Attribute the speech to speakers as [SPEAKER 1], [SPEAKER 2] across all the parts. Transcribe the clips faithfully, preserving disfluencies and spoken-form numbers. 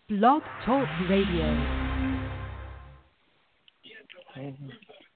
[SPEAKER 1] Blog Talk Radio.
[SPEAKER 2] Mhm.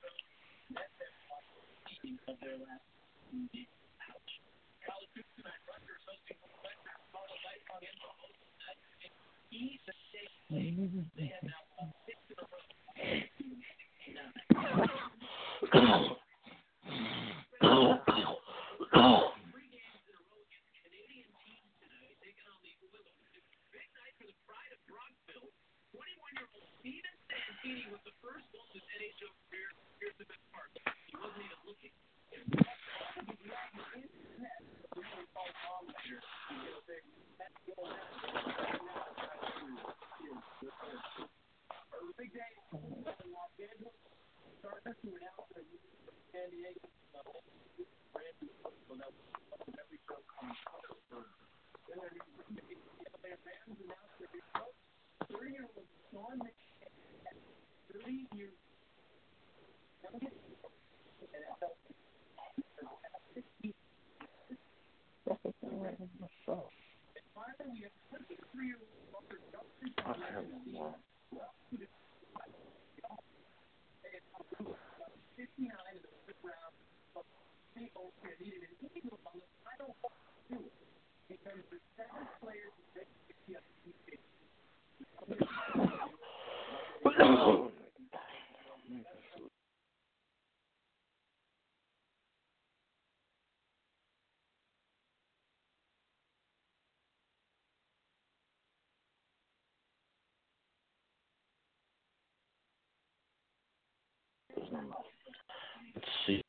[SPEAKER 2] Let's see.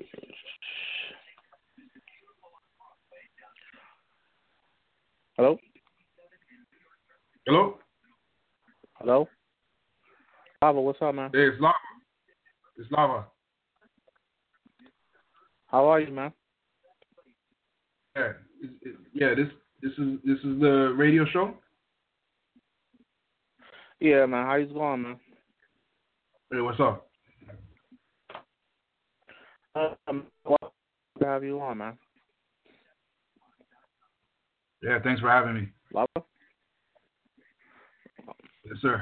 [SPEAKER 2] Hello?
[SPEAKER 3] Hello?
[SPEAKER 2] Hello? Lava, what's up, man?
[SPEAKER 3] Hey, it's Lava. It's Lava.
[SPEAKER 2] How are you, man?
[SPEAKER 3] Yeah, it, it, yeah. This this is this is the radio show.
[SPEAKER 2] Yeah, man. How you going, man?
[SPEAKER 3] Hey, what's up?
[SPEAKER 2] Um, what to have you on, man?
[SPEAKER 3] Yeah, thanks for having me.
[SPEAKER 2] Lava?
[SPEAKER 3] Yes, sir.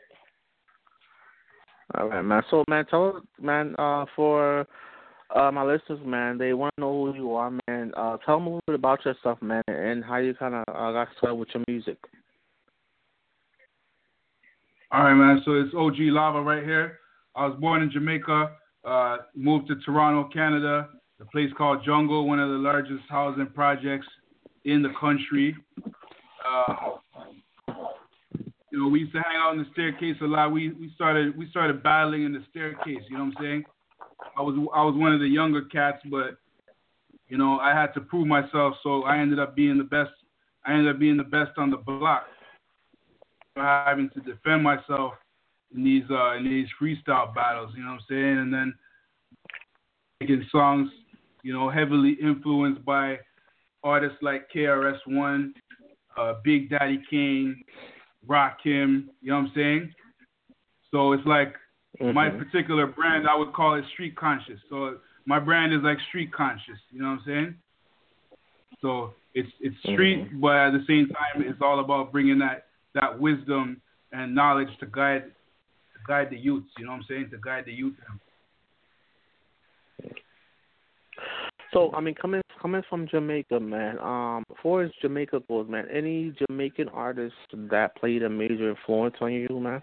[SPEAKER 2] All right, man. So, man, tell us, man, uh, for uh, my listeners, man, they want to know who you are, man. Uh, tell them a little bit about yourself, man, and how you kind of uh, got started with your music.
[SPEAKER 3] All right, man. So it's O G Lava right here. I was born in Jamaica, uh, moved to Toronto, Canada, a place called Jungle, one of the largest housing projects in the country. Uh, you know, we used to hang out in the staircase a lot. We we started we started battling in the staircase. You know what I'm saying? I was I was one of the younger cats, but you know I had to prove myself, so I ended up being the best. I ended up being the best on the block, having to defend myself in these uh, in these freestyle battles. You know what I'm saying? And then making songs, you know, heavily influenced by artists like K R S One, uh, Big Daddy Kane, Rakim. You know what I'm saying? So it's like. Mm-hmm. My particular brand, I would call it street conscious. So my brand is like street conscious. You know what I'm saying? So it's it's street, mm-hmm. but at the same time, it's all about bringing that, that wisdom and knowledge to guide to guide the youths. You know what I'm saying? To guide the youth.
[SPEAKER 2] So I mean, coming coming from Jamaica, man. Um, as far as Jamaica goes, man, any Jamaican artists that played a major influence on you, man?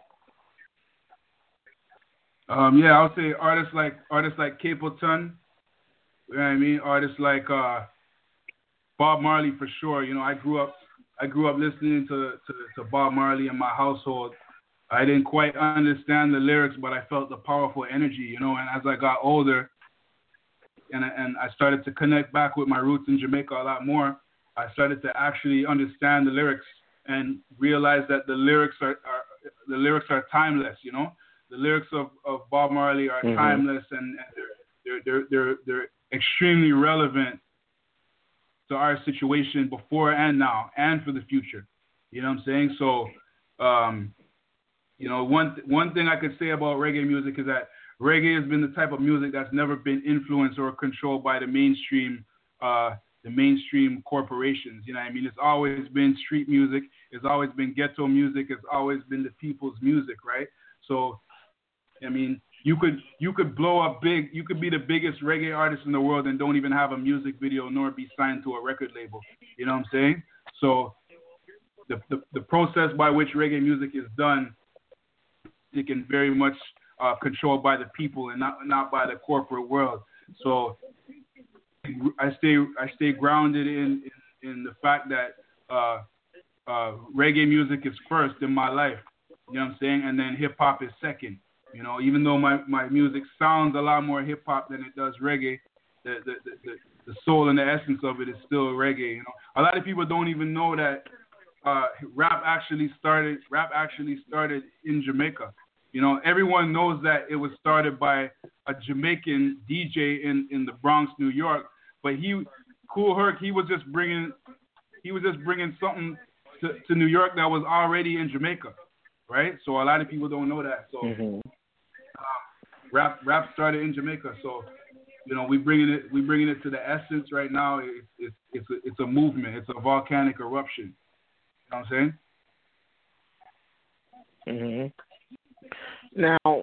[SPEAKER 3] Um, yeah, I would say artists like artists like Capleton, you know what I mean? Artists like uh, Bob Marley for sure. You know, I grew up I grew up listening to, to, to Bob Marley in my household. I didn't quite understand the lyrics, but I felt the powerful energy, you know. And as I got older, and and I started to connect back with my roots in Jamaica a lot more, I started to actually understand the lyrics and realize that the lyrics are, are the lyrics are timeless, you know. The lyrics of, of Bob Marley are mm-hmm. timeless, and, and they're, they're they're they're extremely relevant to our situation before and now, and for the future. You know what I'm saying? So, um, you know, one one thing I could say about reggae music is that reggae has been the type of music that's never been influenced or controlled by the mainstream uh, the mainstream corporations. You know what I mean? It's always been street music. It's always been ghetto music. It's always been the people's music, right? So, I mean, you could you could blow up big. You could be the biggest reggae artist in the world and don't even have a music video nor be signed to a record label. You know what I'm saying? So, the the, the process by which reggae music is done, it can very much uh, controlled by the people and not not by the corporate world. So, I stay I stay grounded in in, in the fact that uh, uh, reggae music is first in my life. You know what I'm saying? And then hip hop is second. You know, even though my, my music sounds a lot more hip hop than it does reggae, the the, the the the soul and the essence of it is still reggae. You know, a lot of people don't even know that uh, rap actually started rap actually started in Jamaica. You know, everyone knows that it was started by a Jamaican D J in, in the Bronx, New York. But he, Kool Herc, he was just bringing, he was just bringing something to, to New York that was already in Jamaica, right? So a lot of people don't know that. So
[SPEAKER 2] Mm-hmm.
[SPEAKER 3] uh, rap, rap started in Jamaica. So you know, we bringing it, we bringing it to the essence right now. It's it's it's a, it's a movement. It's a volcanic eruption. You know what I'm saying?
[SPEAKER 2] Mm-hmm. Now,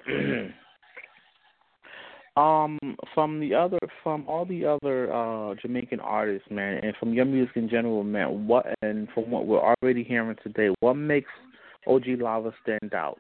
[SPEAKER 2] um, from the other, from all the other uh, Jamaican artists, man, and from your music in general, man, what and from what we're already hearing today, what makes O G Lava stand out?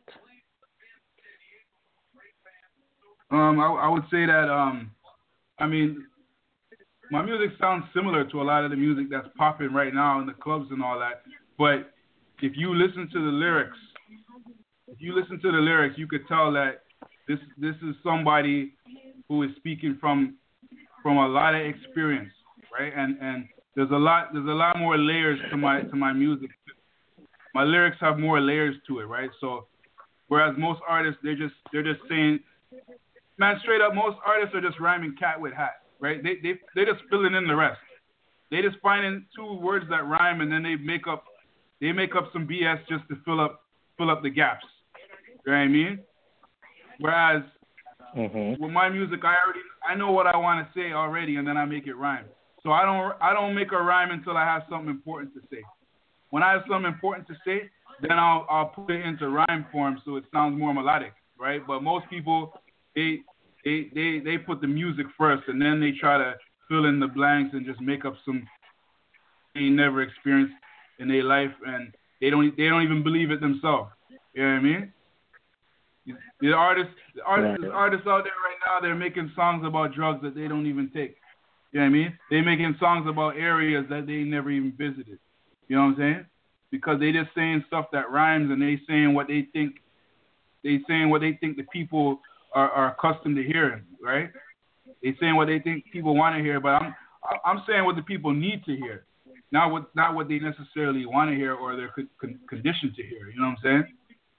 [SPEAKER 3] Um, I, I would say that um, I mean, my music sounds similar to a lot of the music that's popping right now in the clubs and all that. But if you listen to the lyrics. If you listen to the lyrics, you could tell that this this is somebody who is speaking from from a lot of experience, right? And and there's a lot there's a lot more layers to my to my music. My lyrics have more layers to it, right? So whereas most artists they're just they're just saying, man, straight up, most artists are just rhyming cat with hat, right? They they they're just filling in the rest. They just finding two words that rhyme and then they make up they make up some B S just to fill up fill up the gaps. You know what I mean? Whereas
[SPEAKER 2] mm-hmm.
[SPEAKER 3] with my music, I already I know what I want to say already, and then I make it rhyme. So I don't I don't make a rhyme until I have something important to say. When I have something important to say, then I'll I'll put it into rhyme form so it sounds more melodic, right? But most people they they they they put the music first, and then they try to fill in the blanks and just make up some they never experienced in their life, and they don't they don't even believe it themselves. You know what I mean? The artists, the artists, there's artists out there right now. They're making songs about drugs that they don't even take. You know what I mean? They're making songs about areas that they never even visited. You know what I'm saying? Because they just saying stuff that rhymes, and they saying what they think. They saying what they think the people are, are accustomed to hearing, right? They saying what they think people want to hear, but I'm I'm saying what the people need to hear, not what not what they necessarily want to hear or they're con- conditioned to hear. You know what I'm saying?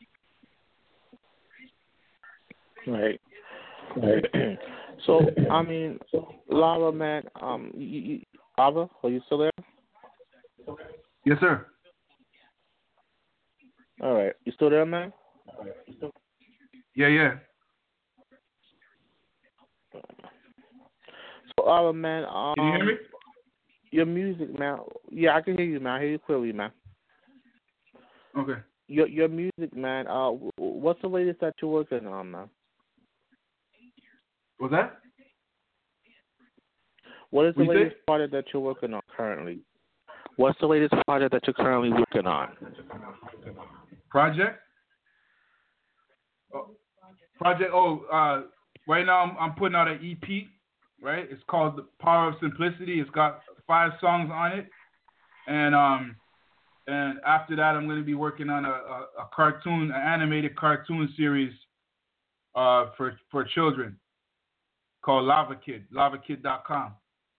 [SPEAKER 2] Right. Right. So, I mean, Lava, man, um, you, you, Ava, are you still there?
[SPEAKER 3] Yes, sir.
[SPEAKER 2] All right. You still there, man?
[SPEAKER 3] Yeah, yeah.
[SPEAKER 2] So, Ava, man, um,
[SPEAKER 3] can you hear me?
[SPEAKER 2] Your music, man. Yeah, I can hear you, man. I hear you clearly, man.
[SPEAKER 3] Okay.
[SPEAKER 2] Your your music, man. Uh, what's the latest that you're working on, man?
[SPEAKER 3] What's that?
[SPEAKER 2] What is the
[SPEAKER 3] what
[SPEAKER 2] latest project that you're working on currently? What's the latest project that you're currently working on?
[SPEAKER 3] Project? Oh, project. Oh, uh, right now I'm, I'm putting out an E P. Right? It's called The Power of Simplicity. It's got five songs on it, and um, and after that I'm going to be working on a, a, a cartoon, an animated cartoon series, uh, for for children, called Lava Kid, lava kid dot com.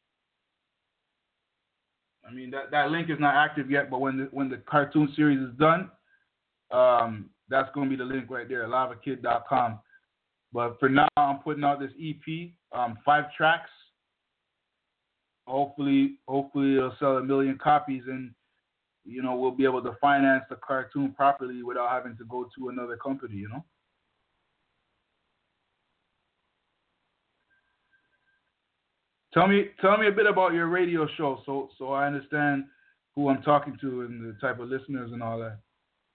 [SPEAKER 3] I mean, that, that link is not active yet, but when the, when the cartoon series is done, um, that's going to be the link right there, lava kid dot com. But for now, I'm putting out this E P, um, five tracks. Hopefully, hopefully it'll sell a million copies, and you know we'll be able to finance the cartoon properly without having to go to another company. You know. Tell me, tell me a bit about your radio show, so so I understand who I'm talking to and the type of listeners and all that.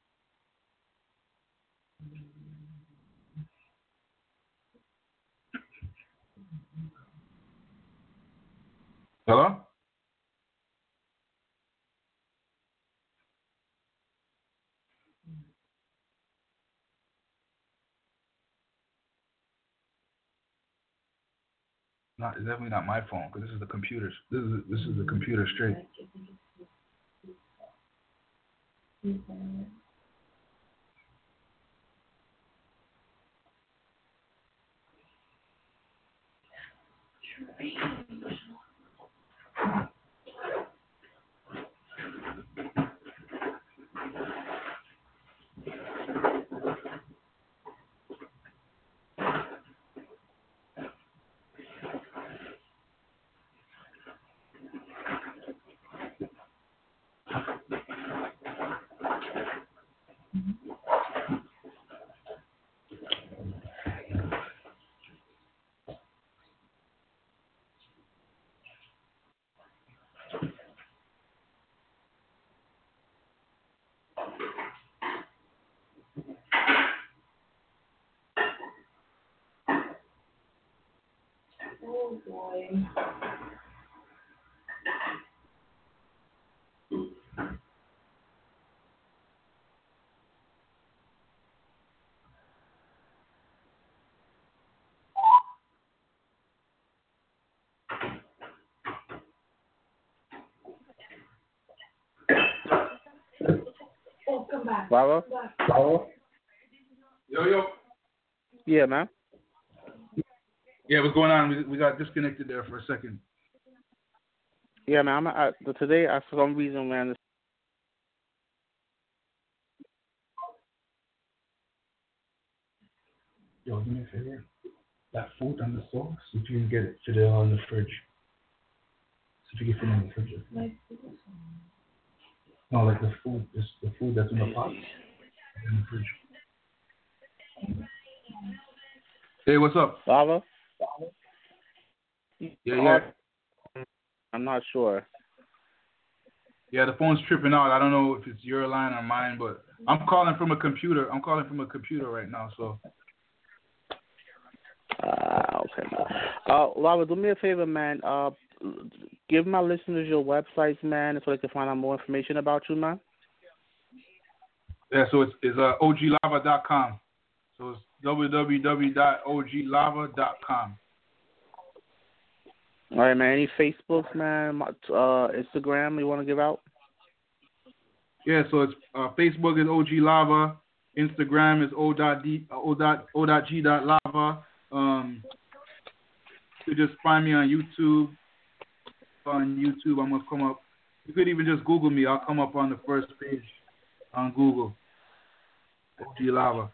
[SPEAKER 3] Hello? Not, it's definitely not my phone because this is the computer. This is this is the computer straight.
[SPEAKER 4] Oh boy. Oh, come back.
[SPEAKER 2] Lava?
[SPEAKER 4] Lava?
[SPEAKER 3] Yo, yo.
[SPEAKER 2] Yeah, man.
[SPEAKER 3] Yeah, what's going on? We, we got disconnected there for a second.
[SPEAKER 2] Yeah, man. I'm I, today. I, for some reason, man.
[SPEAKER 3] Yo, do me a favor. That food on the sauce, if you can get it, fit it on the fridge. See if you can fit it in the fridge.
[SPEAKER 4] Like,
[SPEAKER 3] No, like the food, this, the food that's in the pot, in the fridge. Hey, what's up?
[SPEAKER 2] Lava?
[SPEAKER 3] Yeah, yeah.
[SPEAKER 2] I'm not sure.
[SPEAKER 3] Yeah, the phone's tripping out. I don't know if it's your line or mine, but I'm calling from a computer. I'm calling from a computer right now, so.
[SPEAKER 2] Uh, okay, man. Uh, Lava, do me a favor, man. Uh, give my listeners your websites, man, so they can find out more information about you, man.
[SPEAKER 3] Yeah, so it's, it's uh, O G lava dot com. So it's w w w dot o g lava dot com.
[SPEAKER 2] All right, man. Any Facebooks, man? Uh, Instagram you want to give out?
[SPEAKER 3] Yeah, so it's uh, Facebook is O G Lava, Instagram is O dot D O dot O dot G dot Lava. Um, you could just find me on YouTube. On YouTube, I'm gonna come up. You could even just Google me. I'll come up on the first page on Google. O G Lava.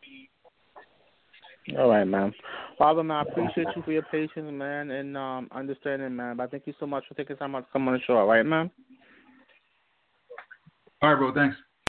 [SPEAKER 2] All right, man. Father, man, I appreciate you for your patience, man, and um, understanding, man. But thank you so much for taking time out to come on the show, all right, man?
[SPEAKER 3] All right, bro. Thanks.